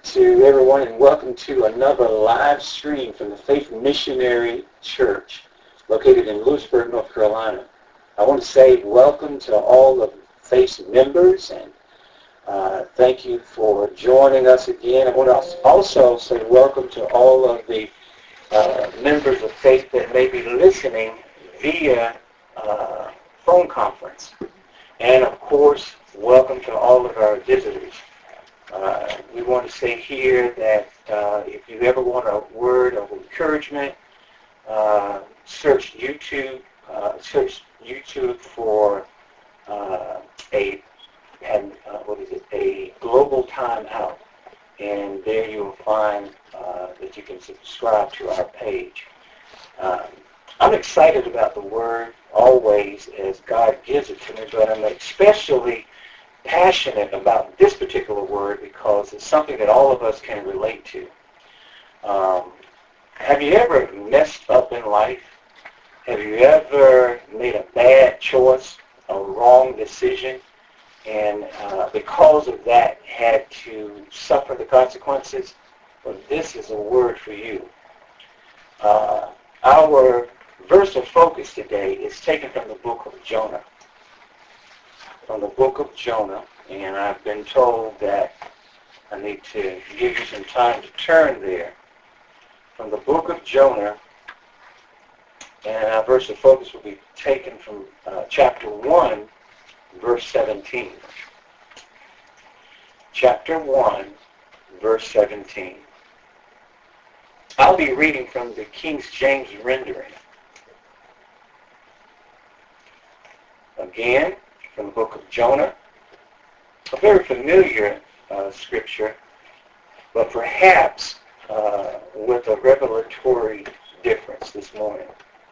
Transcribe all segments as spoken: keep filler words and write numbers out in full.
to everyone, and welcome to another live stream from the Faith Missionary Church located in Lewisburg, North Carolina. I want to say welcome to all of Faith's members, and uh, thank you for joining us again. I want to also say welcome to all of the uh, members of Faith that may be listening via uh, phone conference. And of course, welcome to all of our visitors. Uh, we want to say here that uh, if you ever want a word of encouragement, uh, search YouTube. Uh, search YouTube for uh, a and uh, what is it? A global timeout, and there you will find uh, that you can subscribe to our page. Um, I'm excited about the word always as God gives it to me, but I'm especially passionate about this particular word because it's something that all of us can relate to. Um, have you ever messed up in life? Have you ever made a bad choice, a wrong decision, and uh, because of that had to suffer the consequences? Well, this is a word for you. Uh, our verse of focus today is taken from the book of Jonah. From the book of Jonah, and I've been told that I need to give you some time to turn there. From the book of Jonah, and our verse of focus will be taken from uh, chapter one, verse seventeen. Chapter one, verse seventeen. I'll be reading from the King James rendering. Again, from the book of Jonah, a very familiar uh, scripture, but perhaps uh, with a revelatory difference this morning.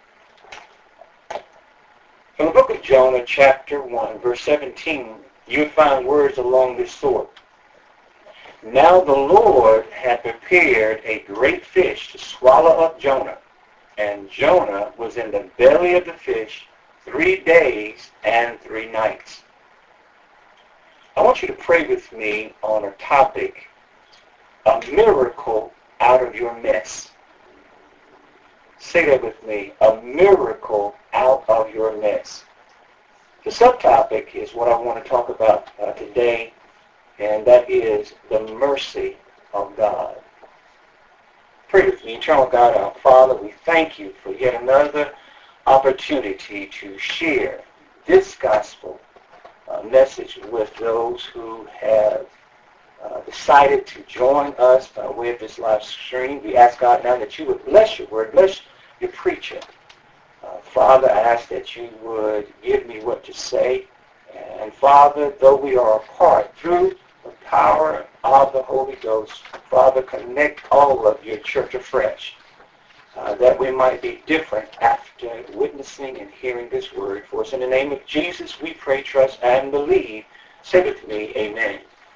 From the book of Jonah, chapter one, verse seventeen, you find words along this sort. Now the Lord had prepared a great fish to swallow up Jonah, and Jonah was in the belly of the fish three days and three nights. I want you to pray with me on a topic, a miracle out of your mess. Say that with me, a miracle out of your mess. The subtopic is what I want to talk about uh, today, and that is the mercy of God. Pray with me. Eternal God, our Father, we thank you for yet another opportunity to share this gospel uh, message with those who have uh, decided to join us by way of this live stream. We ask God now that you would bless your word, bless your preacher. Uh, Father, I ask that you would give me what to say. And Father, though we are apart, through the power of the Holy Ghost, Father, connect all of your church afresh. Uh, that we might be different after witnessing and hearing this word. For us in the name of Jesus, we pray, trust, and believe. Say with me, amen.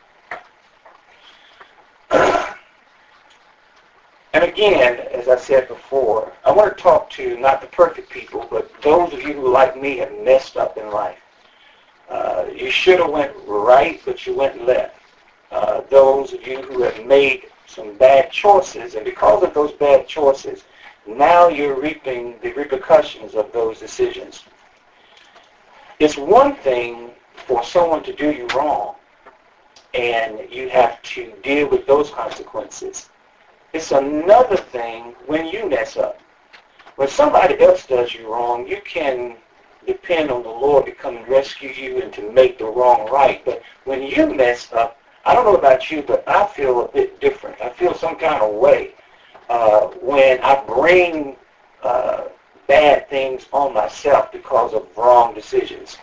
And again, as I said before, I want to talk to not the perfect people, but those of you who, like me, have messed up in life. Uh, you should have went right, but you went left. Uh, those of you who have made some bad choices, and because of those bad choices, now you're reaping the repercussions of those decisions. It's one thing for someone to do you wrong, and you have to deal with those consequences. It's another thing when you mess up. When somebody else does you wrong, you can depend on the Lord to come and rescue you and to make the wrong right. But when you mess up, I don't know about you, but I feel a bit different. I feel some kind of way. Uh, when I bring uh, bad things on myself because of wrong decisions.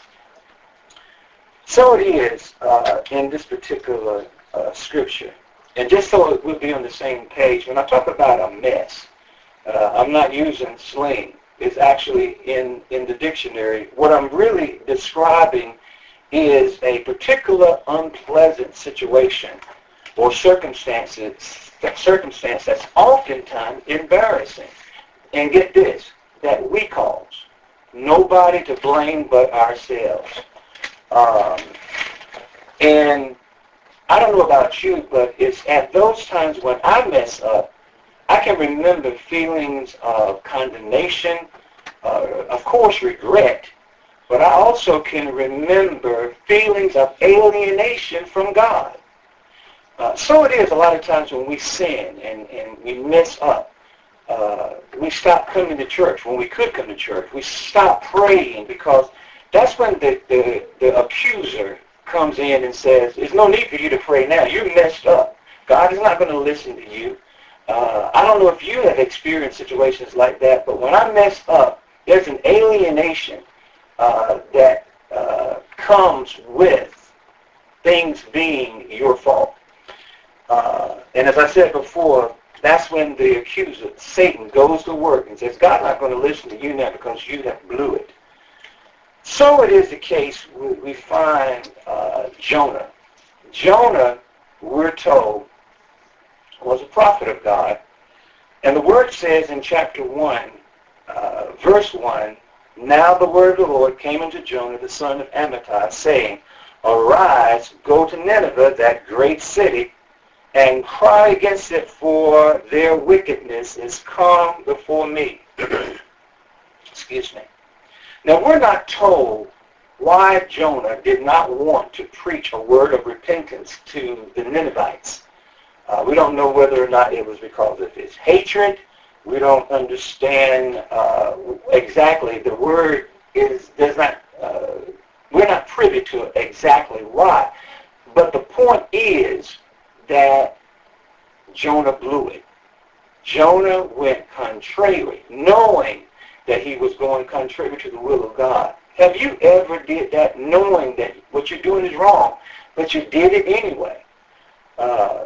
So it is uh, in this particular uh, scripture. And just so it we'll be on the same page, when I talk about a mess, uh, I'm not using slang. It's actually in, in the dictionary. What I'm really describing is a particular unpleasant situation or circumstances circumstance that's oftentimes embarrassing. And get this, that we cause. Nobody to blame but ourselves. Um, and I don't know about you, but it's at those times when I mess up, I can remember feelings of condemnation, uh, of course regret, but I also can remember feelings of alienation from God. Uh, so it is a lot of times when we sin and, and we mess up. Uh, we stop coming to church when we could come to church. We stop praying because that's when the, the, the accuser comes in and says, there's no need for you to pray now. You messed up. God is not going to listen to you. Uh, I don't know if you have experienced situations like that, but when I mess up, there's an alienation uh, that uh, comes with things being your fault. Uh, and as I said before, that's when the accuser, Satan, goes to work and says, God's not going to listen to you now because you have blew it. So it is the case we, we find uh, Jonah. Jonah, we're told, was a prophet of God. And the word says in chapter one, uh, verse one, now the word of the Lord came unto Jonah, the son of Amittai, saying, arise, go to Nineveh, that great city, and cry against it, for their wickedness is come before me. Excuse me. Now, we're not told why Jonah did not want to preach a word of repentance to the Ninevites. Uh, we don't know whether or not it was because of his hatred. We don't understand uh, exactly. The word is does not. Uh, we're not privy to exactly why. But the point is that Jonah blew it. Jonah went contrary, knowing that he was going contrary to the will of God. Have you ever did that knowing that what you're doing is wrong, but you did it anyway? Uh,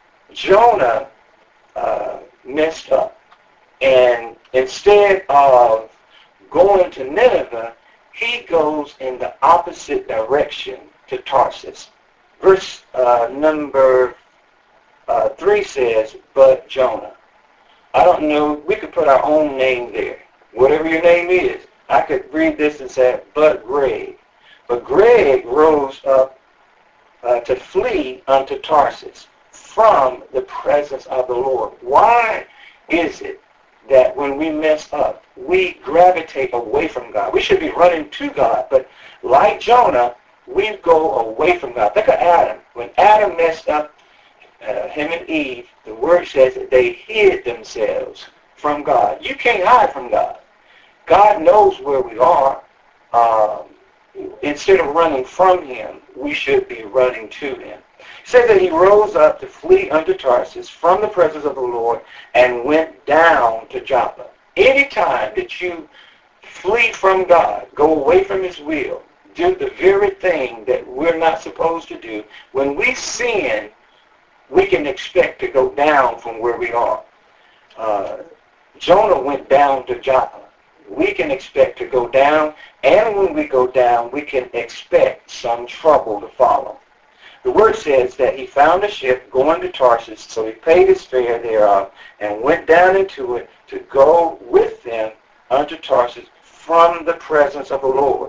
Jonah uh, messed up. And instead of going to Nineveh, he goes in the opposite direction to Tarsus. Verse uh, number uh, three says, but Jonah. I don't know, we could put our own name there. Whatever your name is. I could read this and say, but Greg. But Greg rose up uh, to flee unto Tarsus from the presence of the Lord. Why is it that when we mess up, we gravitate away from God? We should be running to God, but like Jonah, we go away from God. Think of Adam. When Adam messed up, uh, him and Eve, the word says that they hid themselves from God. You can't hide from God. God knows where we are. Um, instead of running from him, we should be running to him. It says that he rose up to flee unto Tarsus from the presence of the Lord and went down to Joppa. Anytime that you flee from God, go away from his will, do the very thing that we're not supposed to do, when we sin, we can expect to go down from where we are. Uh, Jonah went down to Joppa. We can expect to go down, and when we go down, we can expect some trouble to follow. The word says that he found a ship going to Tarsus, so he paid his fare thereof and went down into it to go with them unto Tarsus from the presence of the Lord.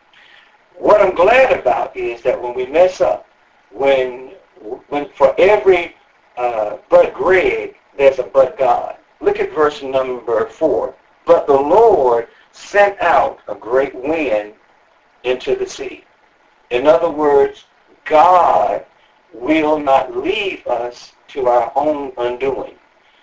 What I'm glad about is that when we mess up, when, when for every uh, but Greg, there's a but God. Look at verse number four. But the Lord sent out a great wind into the sea. In other words, God will not leave us to our own undoing.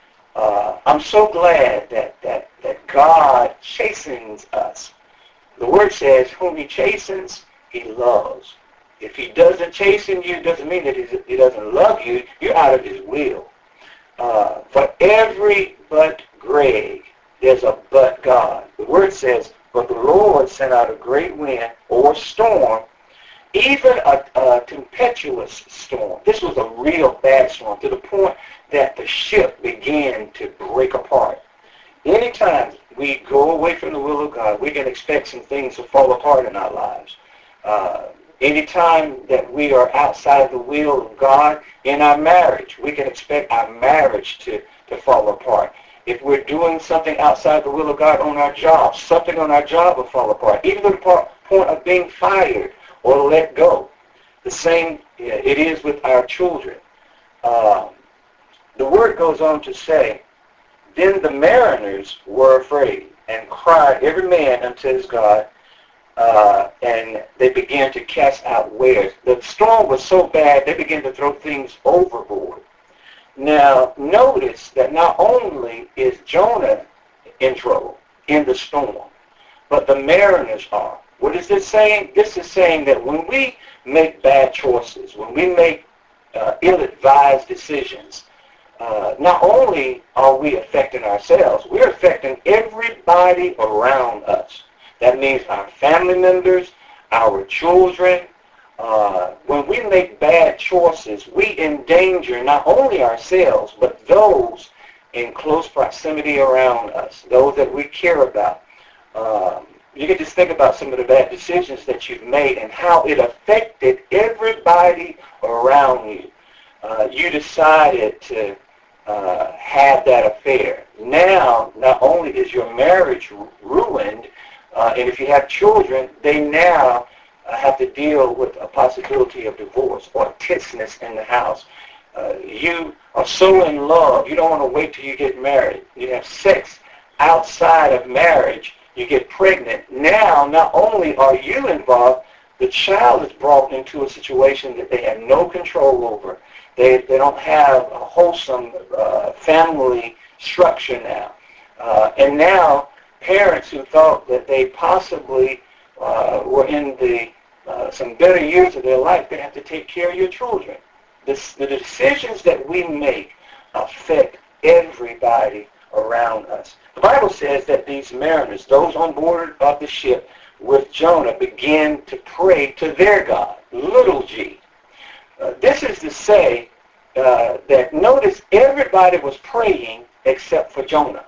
Uh, I'm so glad that, that, that God chastens us. The word says, whom he chastens, he loves. If he doesn't chasten you, it doesn't mean that he doesn't love you. You're out of his will. Uh, for every but Greg, there's a but God. The word says, but the Lord sent out a great wind or storm, even a, a tempestuous storm. This was a real bad storm to the point that the ship began to break apart. Anytime we go away from the will of God, we can expect some things to fall apart in our lives. Uh, anytime that we are outside the will of God in our marriage, we can expect our marriage to, to fall apart. If we're doing something outside the will of God on our job, something on our job will fall apart, even to the point of being fired or let go. The same it is with our children. Um, the word goes on to say, then the mariners were afraid and cried every man unto his God, uh, and they began to cast out wares. The storm was so bad they began to throw things overboard. Now notice that not only is Jonah in trouble in the storm, but the mariners are. What is this saying? This is saying that when we make bad choices, when we make uh, ill-advised decisions, uh, not only are we affecting ourselves, we're affecting everybody around us. That means our family members, our children. Uh, when we make bad choices, we endanger not only ourselves, but those in close proximity around us, those that we care about. Um, you can just think about some of the bad decisions that you've made and how it affected everybody around you. Uh, you decided to uh, have that affair. Now, not only is your marriage ruined, uh, and if you have children, they now uh, have to deal with a possibility of divorce or tenseness in the house. Uh, you are so in love, you don't want to wait till you get married. You have sex outside of marriage. You get pregnant. Now, not only are you involved, the child is brought into a situation that they have no control over. They, they don't have a wholesome uh, family structure now. Uh, and now, parents who thought that they possibly uh, were in the uh, some better years of their life, they have to take care of your children. This, the decisions that we make affect everybody around us. The Bible says that these mariners, those on board of the ship with Jonah, began to pray to their God, little g. Uh, this is to say uh, that notice everybody was praying except for Jonah.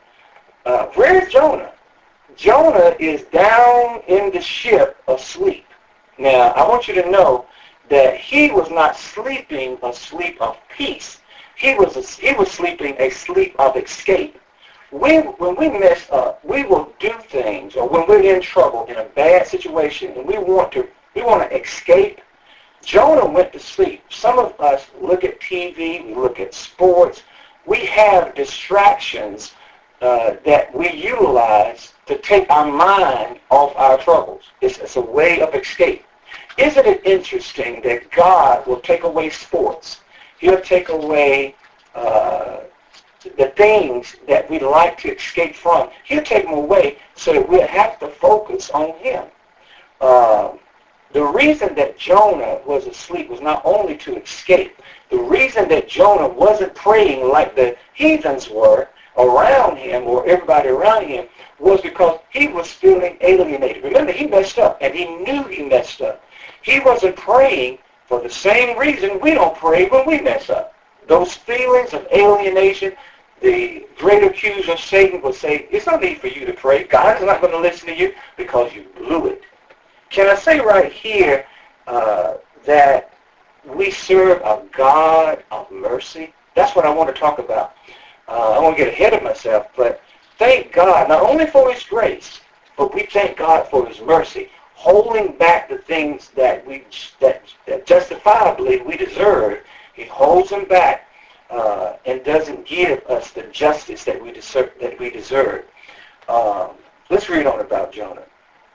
Uh, where's Jonah? Jonah is down in the ship asleep. Now, I want you to know that he was not sleeping a sleep of peace. He was, a, he was sleeping a sleep of escape. We, when we mess up, we will do things, or when we're in trouble in a bad situation and we want to, we want to escape. Jonah went to sleep. Some of us look at T V, we look at sports. We have distractions uh, that we utilize to take our mind off our troubles. It's, it's a way of escape. Isn't it interesting that God will take away sports? He'll take away uh, the things that we like to escape from. He'll take them away so that we'll have to focus on Him. Uh, the reason that Jonah was asleep was not only to escape. The reason that Jonah wasn't praying like the heathens were around him or everybody around him was because he was feeling alienated. Remember, he messed up, and he knew he messed up. He wasn't praying for the same reason we don't pray when we mess up. Those feelings of alienation, the great accuser, Satan, will say, it's no need for you to pray. God is not going to listen to you because you blew it. Can I say right here uh, that we serve a God of mercy? That's what I want to talk about. Uh, I won't get ahead of myself, but thank God, not only for His grace, but we thank God for His mercy, holding back the things that we that, that justifiably we deserve. He holds them back uh, and doesn't give us the justice that we deserve. That we deserve. Um, let's read on about Jonah.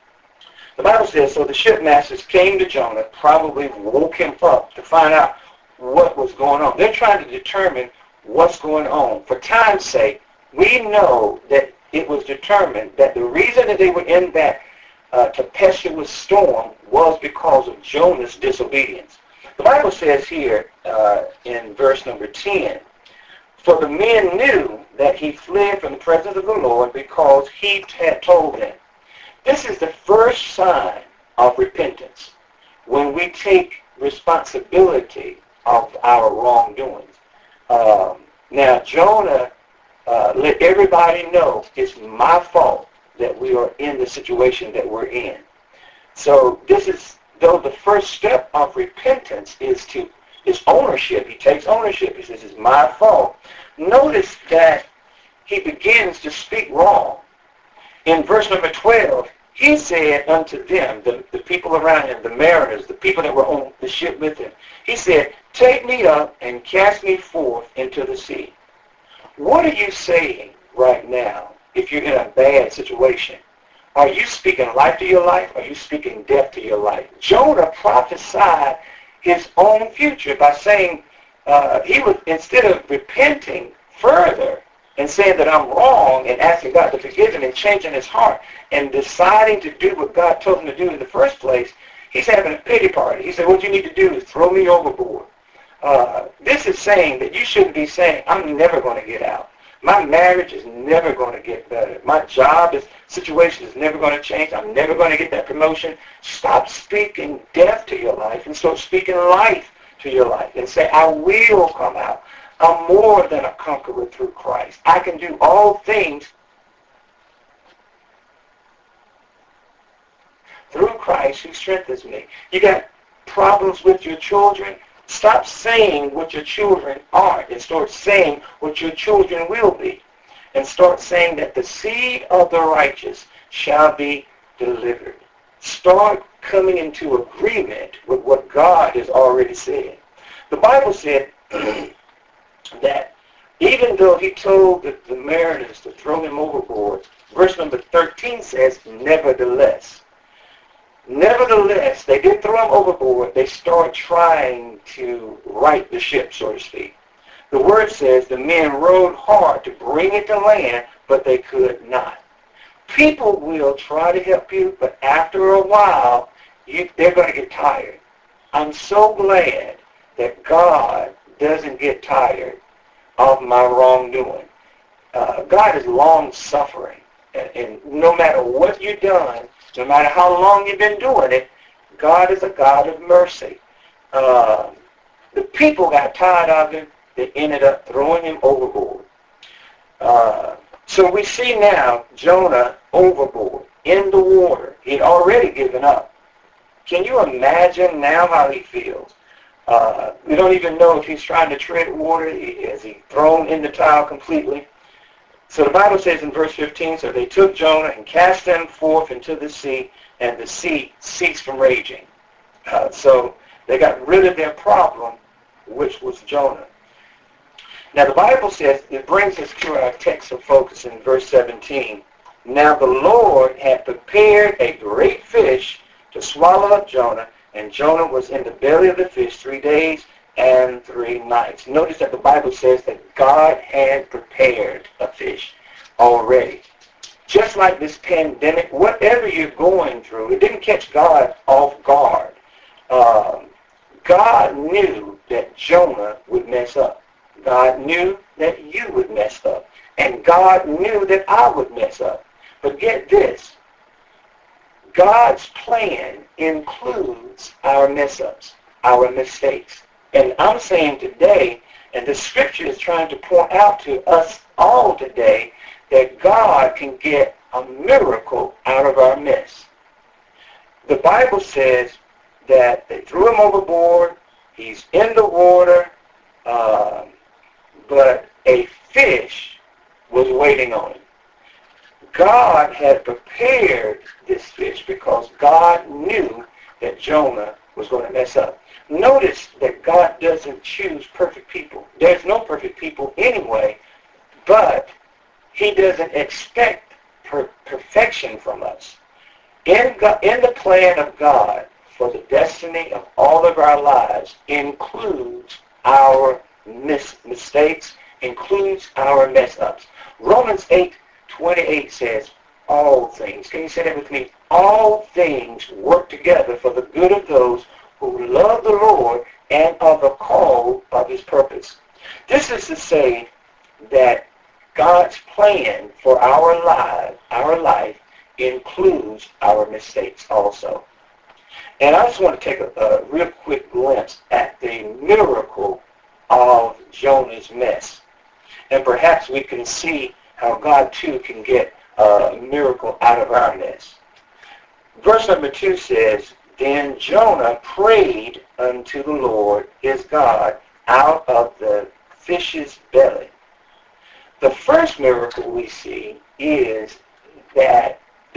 The Bible says, so the shipmasters came to Jonah, probably woke him up to find out what was going on. They're trying to determine what's going on. For time's sake, we know that it was determined that the reason that they were in that uh, tempestuous storm was because of Jonah's disobedience. The Bible says here uh, in verse number ten, for the men knew that he fled from the presence of the Lord because he had told them. This is the first sign of repentance, when we take responsibility of our wrongdoings. Um, now, Jonah uh, let everybody know it's my fault that we are in the situation that we're in. So this is, though the first step of repentance is to is ownership. He takes ownership. He says, it's my fault. Notice that he begins to speak wrong. In verse number twelve, He said unto them, the, the people around him, the mariners, the people that were on the ship with him, he said, take me up and cast me forth into the sea. What are you saying right now if you're in a bad situation? Are you speaking life to your life? Or are you speaking death to your life? Jonah prophesied his own future by saying, uh, he was, instead of repenting further and saying that I'm wrong and asking God to forgive him and changing his heart and deciding to do what God told him to do in the first place, he's having a pity party. He said, what you need to do is throw me overboard. Uh, this is saying that you shouldn't be saying, I'm never going to get out. My marriage is never going to get better. My job is, situation is never going to change. I'm never going to get that promotion. Stop speaking death to your life and start speaking life to your life and say, I will come out. I'm more than a conqueror through Christ. I can do all things through Christ who strengthens me. You got problems with your children? Stop saying what your children aren't and start saying what your children will be. And start saying that the seed of the righteous shall be delivered. Start coming into agreement with what God has already said. The Bible said that even though he told the, the mariners to throw him overboard, verse number thirteen says, nevertheless. Nevertheless, they did throw him overboard. They start trying to right the ship, so to speak. The word says the men rowed hard to bring it to land, but they could not. People will try to help you, but after a while, you, they're going to get tired. I'm so glad that God doesn't get tired of my wrongdoing. Uh, God is long-suffering, and, and no matter what you've done, no matter how long you've been doing it, God is a God of mercy. Uh, the people got tired of him. They ended up throwing him overboard. Uh, so we see now Jonah overboard, in the water. He'd already given up. Can you imagine now how he feels? Uh, we don't even know if he's trying to tread water. Is he thrown in the towel completely? So the Bible says in verse fifteen, so they took Jonah and cast him forth into the sea, and the sea ceased from raging. Uh, so they got rid of their problem, which was Jonah. Now the Bible says, it brings us to our text of focus in verse seventeen. Now the Lord had prepared a great fish to swallow up Jonah, and Jonah was in the belly of the fish three days and three nights. Notice that the Bible says that God had prepared a fish already. Just like this pandemic, whatever you're going through, it didn't catch God off guard. Um, God knew that Jonah would mess up. God knew that you would mess up. And God knew that I would mess up. But get this. God's plan includes our mess-ups, our mistakes. And I'm saying today, and the scripture is trying to point out to us all today, that God can get a miracle out of our mess. The Bible says that they threw him overboard, he's in the water, uh, but a fish was waiting on him. God had prepared this fish because God knew that Jonah was going to mess up. Notice that God doesn't choose perfect people. There's no perfect people anyway, but he doesn't expect per- perfection from us. In, God, in the plan of God for the destiny of all of our lives includes our mis- mistakes, includes our mess-ups. Romans eight twenty-eight says, all things, can you say that with me? All things work together for the good of those who love the Lord and are the called of his purpose. This is to say that God's plan for our life, our life includes our mistakes also. And I just want to take a, a real quick glimpse at the miracle of Jonah's mess. And perhaps we can see how God too can get a miracle out of our mess. Verse number two says, then Jonah prayed unto the Lord his God out of the fish's belly. The first miracle we see is that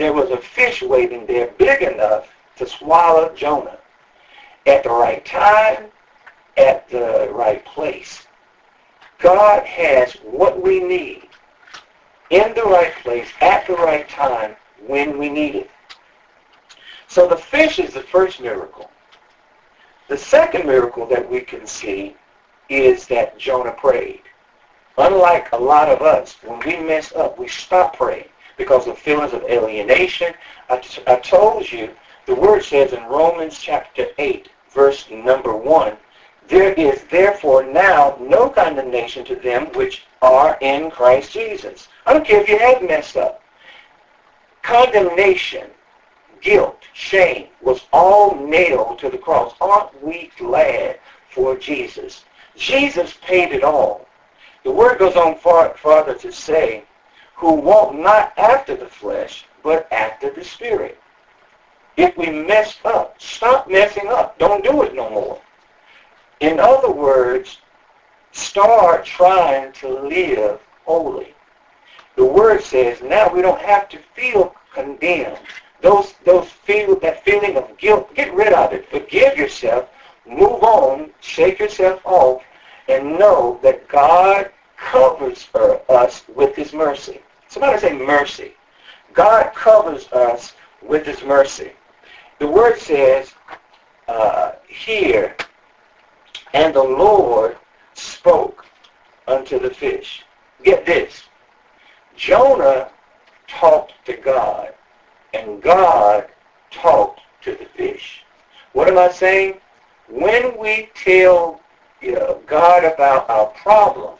there was a fish waiting there big enough to swallow Jonah at the right time, at the right place. God has what we need in the right place, at the right time, when we need it. So the fish is the first miracle. The second miracle that we can see is that Jonah prayed. Unlike a lot of us, when we mess up, we stop praying because of feelings of alienation. I, t- I told you, the word says in Romans chapter eight, verse number one, there is therefore now no condemnation to them which are in Christ Jesus. I don't care if you have messed up. Condemnation, guilt, shame was all nailed to the cross. Aren't we glad for Jesus? Jesus paid it all. The word goes on far, farther to say, who walk not after the flesh, but after the Spirit. If we mess up, stop messing up. Don't do it no more. In other words, start trying to live holy. The word says now we don't have to feel condemned. Those, those feel, that feeling of guilt, get rid of it. Forgive yourself. Move on. Shake yourself off. And know that God covers us with His mercy. Somebody say mercy. God covers us with His mercy. The word says uh, here, and the Lord spoke unto the fish. Get this. Jonah talked to God, and God talked to the fish. What am I saying? When we tell you know, God about our problem,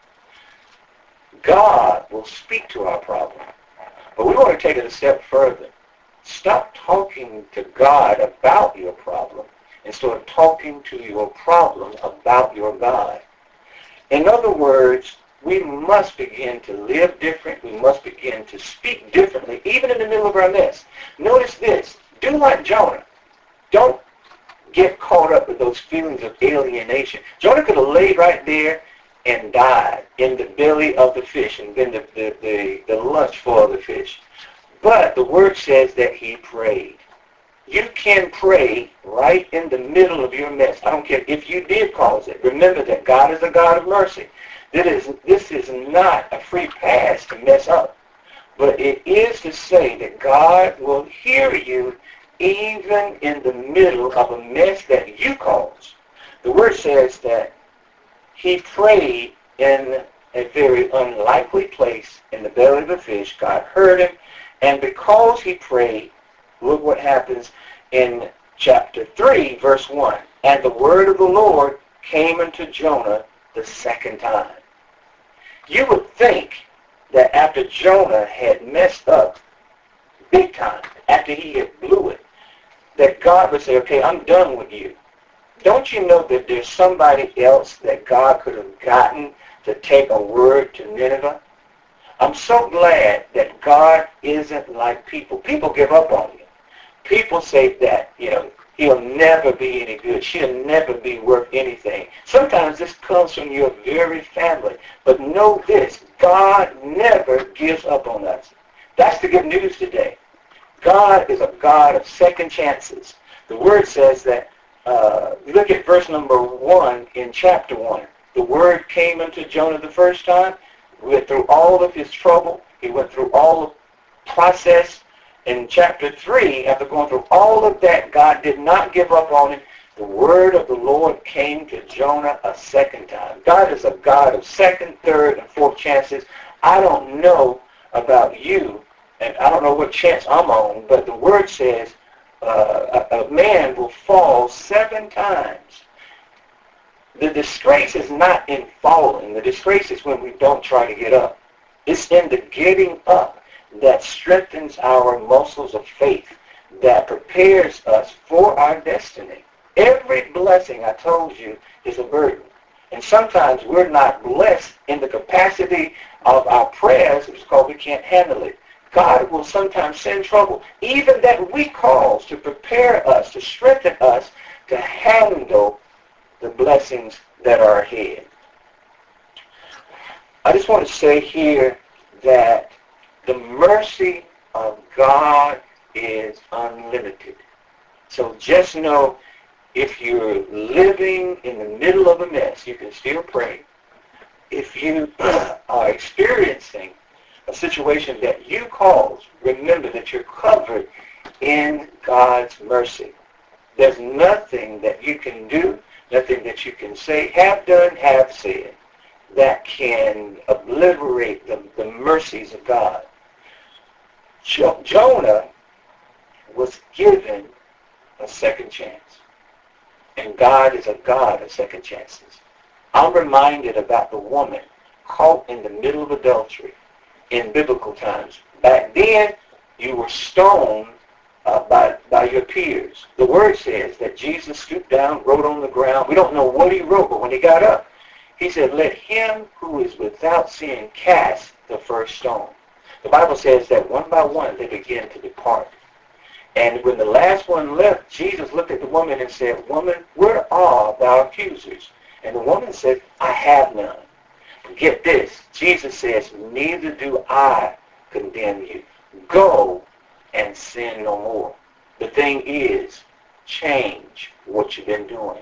God will speak to our problem. But we want to take it a step further. Stop talking to God about your problem and start talking to your problem about your God. In other words, we must begin to live different. We must begin to speak differently, even in the middle of our mess. Notice this. Do like Jonah. Don't get caught up with those feelings of alienation. Jonah could have laid right there and died in the belly of the fish and been the, the, the, the lunch for the fish. But the word says that he prayed. You can pray right in the middle of your mess. I don't care if you did cause it. Remember that God is a God of mercy. This is, this is not a free pass to mess up. But it is to say that God will hear you even in the middle of a mess that you caused. The word says that he prayed in a very unlikely place in the belly of the fish. God heard him. And because he prayed, look what happens in chapter three, verse one. And the word of the Lord came unto Jonah the second time. You would think that after Jonah had messed up big time, after he had blew it, that God would say, okay, I'm done with you. Don't you know that there's somebody else that God could have gotten to take a word to Nineveh? I'm so glad that God isn't like people. People give up on you. People say that, you know, he'll never be any good. She'll never be worth anything. Sometimes this comes from your very family. But know this, God never gives up on us. That's the good news today. God is a God of second chances. The word says that, uh, look at verse number one in chapter one. The word came unto Jonah the first time. He went through all of his trouble. He went through all the process. In chapter three, after going through all of that, God did not give up on him. The word of the Lord came to Jonah a second time. God is a God of second, third, and fourth chances. I don't know about you, and I don't know what chance I'm on, but the word says uh, a, a man will fall seven times. The disgrace is not in falling. The disgrace is when we don't try to get up. It's in the getting up that strengthens our muscles of faith, that prepares us for our destiny. Every blessing, I told you, is a burden. And sometimes we're not blessed in the capacity of our prayers because we can't handle it. God will sometimes send trouble, even that we cause, to prepare us, to strengthen us, to handle the blessings that are ahead. I just want to say here that the mercy of God is unlimited. So just know, if you're living in the middle of a mess, you can still pray. If you are experiencing a situation that you caused, remember that you're covered in God's mercy. There's nothing that you can do, nothing that you can say, have done, have said, that can obliterate the, the mercies of God. Jo- Jonah was given a second chance. And God is a God of second chances. I'm reminded about the woman caught in the middle of adultery in biblical times. Back then, you were stoned uh, by, by your peers. The word says that Jesus stooped down, wrote on the ground. We don't know what he wrote, but when he got up, he said, "Let him who is without sin cast the first stone." The Bible says that one by one they began to depart. And when the last one left, Jesus looked at the woman and said, "Woman, where are thy accusers?" And the woman said, "I have none." Get this. Jesus says, "Neither do I condemn you. Go and sin no more." The thing is, change what you've been doing.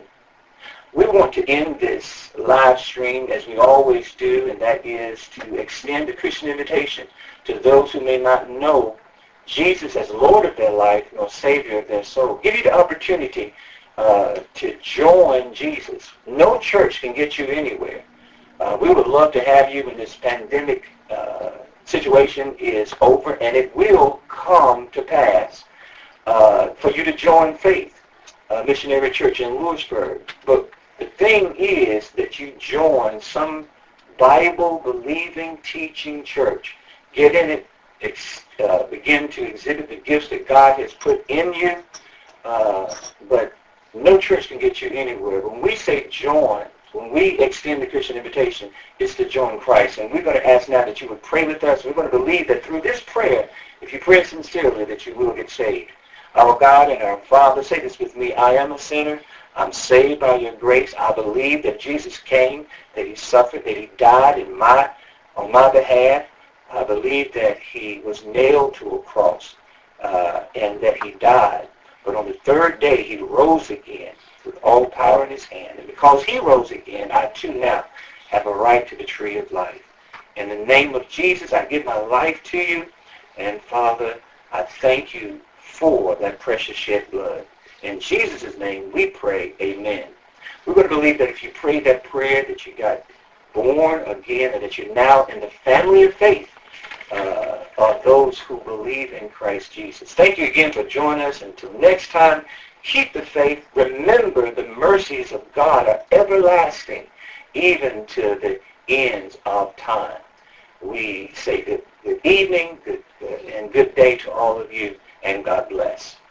We want to end this live stream as we always do, and that is to extend the Christian invitation to those who may not know Jesus as Lord of their life nor Savior of their soul. Give you the opportunity uh, to join Jesus. No church can get you anywhere. Uh, we would love to have you when this pandemic uh, situation is over, and it will come to pass, uh, for you to join Faith uh, Missionary Church in Lewisburg. But the thing is that you join some Bible-believing, teaching church. Get in it. Ex- uh, begin to exhibit the gifts that God has put in you. Uh, but no church can get you anywhere. When we say join, when we extend the Christian invitation, it's to join Christ. And we're going to ask now that you would pray with us. We're going to believe that through this prayer, if you pray sincerely, that you will get saved. Our God and our Father, say this with me: I am a sinner. I'm saved by your grace. I believe that Jesus came, that he suffered, that he died in my, on my behalf. I believe that he was nailed to a cross uh, and that he died. But on the third day, he rose again with all power in his hand. And because he rose again, I too now have a right to the tree of life. In the name of Jesus, I give my life to you. And Father, I thank you for that precious shed blood. In Jesus' name we pray, amen. We're going to believe that if you prayed that prayer, that you got born again, and that you're now in the family of faith uh, of those who believe in Christ Jesus. Thank you again for joining us. Until next time, keep the faith. Remember, the mercies of God are everlasting, even to the ends of time. We say good, good evening good, good, and good day to all of you, and God bless.